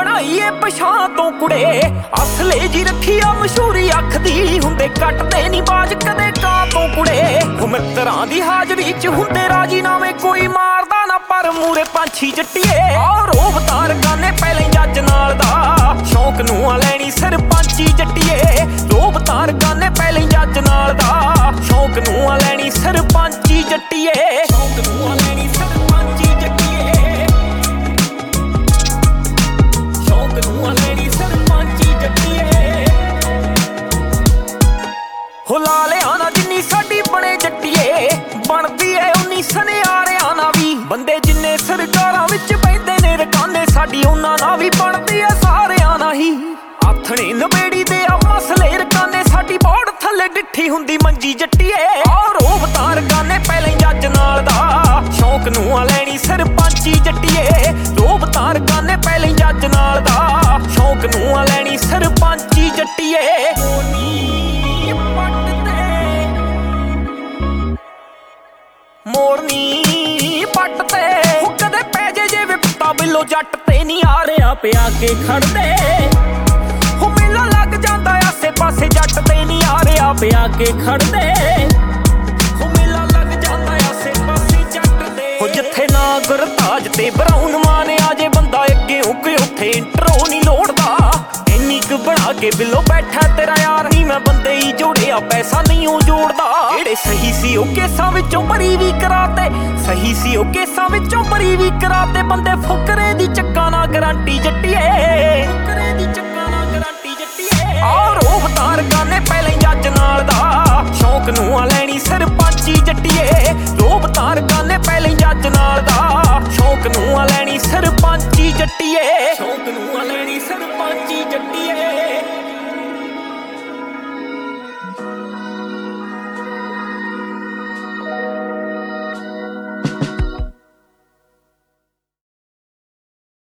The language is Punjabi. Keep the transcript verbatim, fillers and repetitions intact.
ਬਣਾਈਏ ਪਛਾਂ ਤੋਂ ਕੁੜੇ। ਅਸਲੇ ਜੀ ਰੱਖੀ ਆ ਮਸ਼ਹੂਰੀ ਅੱਖ ਦੀ, ਹੁੰਦੇ ਕੱਟਦੇ ਨੀ ਬਾਜ ਕਦੇ ਕਾਂ ਤੋਂ ਕੁੜੇ। ਉਹ ਮਿੱਤਰਾਂ ਦੀ ਹਾਜ਼ਰੀ ਚ ਹੁੰਦੇ ਰਾਜੀਨਾਮੇ, ਕੋਈ ਮਾਰਦਾ ਨਾ ਪਰ ਮੂਰੇ ਪੰਛੀ ਜੱਟੀਏ। ਔਰ ਉਹ ਤਾਰਕਾਨੇ ਪਹਿਲੇ ਜੱਜ ਨਾਲ ਦਾ, ਸ਼ੌਂਕ ਨੂੰ ਆ ਲੈਣੀ ਸਰਪੰਚੀ ਜੱਟੀਏ। ਰੋਬ ਤਾਰਕਾਨੇ ਪਹਿਲੇ ਜੱਜ ਨਾਲ ਦਾ, ਸ਼ੌਂਕ ਨੂੰ ਆ ਲੈਣੀ ਸਰਪੰਚੀ ਜੱਟੀਏ। ਸ਼ੌਂਕ ਨੂੰ ਆ ਲੈਣੀ ਸਰਪੰਚੀ ਜੱਟੀਏ, ਸ਼ੌਂਕ ਨੂੰ ਆ ਲੈਣੀ ਸਰਪੰਚੀ ਜੱਟੀਏ। ਹੋ ਲਾਲਿਆਂ ਨਾਲ ਜਿੰਨੀ ਸਾਡੀ ਬਣੇ ਜੱਟੀਏ, ਬਣਦੀ ਏ ਉਨੀ ਸੁਨਿਆਰਿਆਂ ਨਾਲ ਵੀ। ਬੰਦੇ ਜਿੰਨੇ ਸਰਕਾਰਾਂ ਵਿੱਚ ਬਹਿੰਦੇ ਨੇ ਰਕਾਨੇ, ਸਾਡੀ ਉਹਨਾਂ ਨਾਲ ਵੀ ਬਣਦੀ ਏ ਸਾਰਿਆਂ ਨਾਲ ਹੀ। ਆਥਣੇ ਨਵੇੜੀ ਦੇ ਆ ਮਸਲੇ ਰਕਾਨੇ, ਸਾਡੀ ਬੋੜ ਥੱਲੇ ਡਿੱਠੀ ਹੁੰਦੀ ਮੰਜੀ ਜੱਟੀਏ। ਔਰ ਉਹ ਤਾਰਕਾਨੇ ਪਹਿਲੇ ਜੱਜ ਨਾਲ ਦਾ, ਸ਼ੌਂਕ ਨੂੰ ਆ ਲੈਣੀ ਸਰਪੰਚੀ ਜੱਟੀਏ। ਰੋਬ ਤਾਰਕਾਨੇ ਪਹਿਲੇ ਜੱਜ ਨਾਲ ਦਾ, ਸ਼ੌਂਕ ਨੂੰ ਆ ਲੈਣੀ ਸਰਪੰਚੀ ਜੱਟੀਏ। ਮੋਰਨੀ ਪੱਟ ਤੇ ਉਹ ਕਦੇ ਪੈ ਜੇ ਜੇ ਵਿਪਤਾ ਬਿੱਲੋ ਜੱਟ ਤੇ ਨਹੀਂ ਆ ਰਿਹਾ ਪਿਆ ਕੇ ਖੜਦੇ। ਉਹ ਮੇਲਾ ਲੱਗ ਜਾਂਦਾ ਆਸੇ ਪਾਸੇ ਜੱਟ ਤੇ ਨਹੀਂ ਆ ਰਿਹਾ ਪਿਆ ਕੇ ਖੜਦੇ। ਉਹ ਮੇਲਾ ਲੱਗ ਜਾਂਦਾ ਆਸੇ ਪਾਸੇ ਜੱਟ ਤੇ। ਉਹ ਜਿੱਥੇ ਨਾ ਗੁਰਤਾਜ ਤੇ ਬਰਾਉਨ ਮਾਨ ਆ ਜੇ, ਬੰਦਾ ਅੱਗੇ ਉੱਕ ਉੱਥੇ ਇੰਟਰੋ ਨਹੀਂ ਲੋੜਦਾ। ਇੰਨੀ ਕੁ ਬਣਾ ਕੇ ਬਿੱਲੋ ਬੈਠਾ ਤੇਰਾ ਯਾਰ, ਨਹੀਂ ਮੈਂ ਬੰਦੇ ਹੀ ਜੋੜਿਆ ਪੈਸਾ ਨਹੀਂ ਉਹ ਜੋੜਦਾ। ਜਿਹੜੇ ਸਹੀ ਸੀ ਉਹ ਕੇਸਾਂ ਵਿੱਚੋਂ ਬਰੀ ਵੀ ਕਰਾਤੇ, ਸਹੀ ਸੀ ਉਹ ਕੇਸਾਂ ਵਿੱਚੋਂ ਬਰੀ ਵੀ ਕਰਾਤੇ। ਬੰਦੇ ਫੁਕਰੇ ਦੀ ਚੱਕਾ ਨਾ ਗਰੰਟੀ ਜੱਟੀਏ, ਫੁਕਰੇ ਦੀ ਚੱਕਾ ਨਾ ਗਰੰਟੀ ਜੱਟੀਏ। ਔਰ ਉਹ ਤਾਰਕਾਨੇ ਪਹਿਲੇ ਜੱਜ ਨਾਲ ਦਾ, ਸ਼ੌਂਕ ਨੂੰ ਆ ਲੈਣੀ ਸਰਪੰਚੀ ਜੱਟੀਏ। ਰੋਬ ਤਾਰਕਾਨੇ ਪਹਿਲੇ ਜੱਜ ਨਾਲ ਦਾ, ਸ਼ੌਂਕ ਨੂੰ ਆ ਲੈਣੀ ਸਰਪੰਚੀ ਜੱਟੀ।